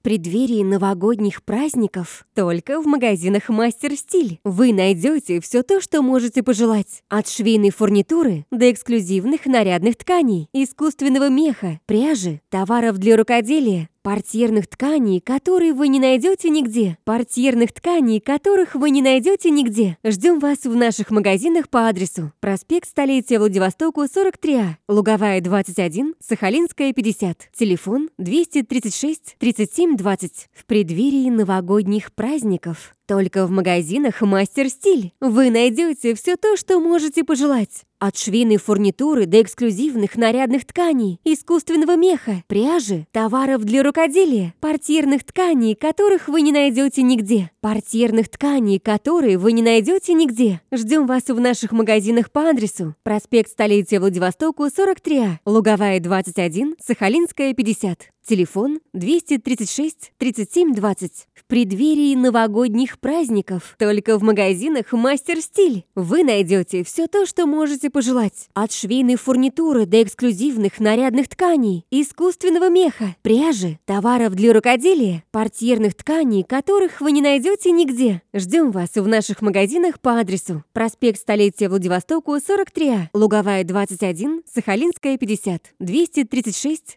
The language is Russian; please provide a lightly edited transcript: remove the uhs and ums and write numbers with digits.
преддверии новогодних праздников только в магазинах «Мастер Стиль» вы найдете все то, что можете пожелать. От швейной фурнитуры до эксклюзивных нарядных тканей, искусственного меха, пряжи, товаров для рукоделия, портьерных тканей, которые вы не найдете нигде. Портьерных тканей, которых вы не найдете нигде. Ждем вас в наших магазинах по адресу: проспект Столетия Владивостоку, 43А, Луговая, 21, Сахалинская, 50. Телефон 236 37 20. В преддверии новогодних праздников только в магазинах «Мастер Стиль» вы найдете все то, что можете пожелать. От швейной фурнитуры до эксклюзивных нарядных тканей, искусственного меха, пряжи, товаров для рукоделия, портьерных тканей, которых вы не найдете нигде. Портьерных тканей, которые вы не найдете нигде. Ждем вас в наших магазинах по адресу: проспект Столетия Владивостоку, 43А, Луговая, 21, Сахалинская, 50. Телефон 236 37 20. В преддверии новогодних праздников только в магазинах «Мастер Стиль» вы найдете все то, что можете пожелать. От швейной фурнитуры до эксклюзивных нарядных тканей, искусственного меха, пряжи, товаров для рукоделия, портьерных тканей, которых вы не найдете нигде. Ждем вас в наших магазинах по адресу: проспект Столетия Владивостоку, 43А, Луговая, 21, Сахалинская, 50. 236